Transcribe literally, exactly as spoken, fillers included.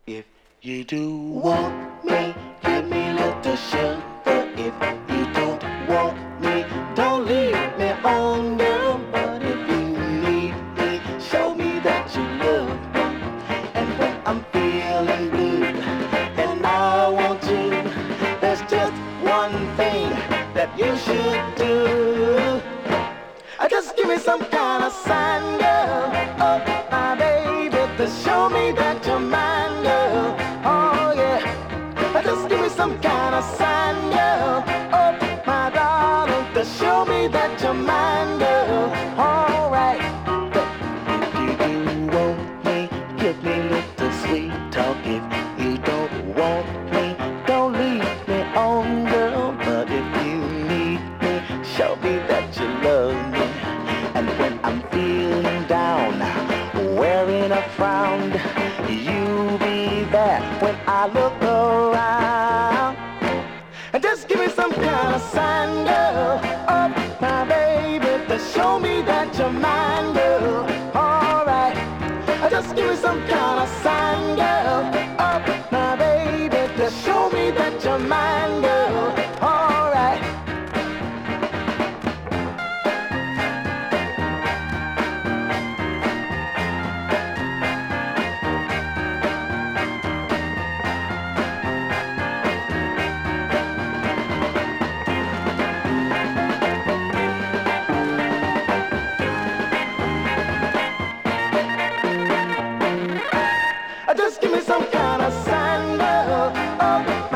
If you do want me, give me little sugar. If you don't want me, don't leave me on, girl. But if you need me, show me that you love me. And when I'm feeling blue and I want you, there's just one thing that you should do. Uh, Just give me some kind of sign, girl. Oh, my baby, to show me that you're mine, girl. Oh, yeah. Uh, Just give me some kind of sign, girl. Oh, my darling, to show me that you're mine, girl. All right. But if you do want me, give me little sweet talk. If you don't want me, don't leave me on, girl. But if you need me, show me that you love me. And when I'm feeling down, wearing a frown, you be there when I look around. And just give me some kind of sign, girl. Oh, my baby, to show me that you're mine, girl. All right. Just give me some kind of sign, girl. Oh, my baby, to show me that you're mine, girl. All right. Just give me some kind of sign, girl. Oh,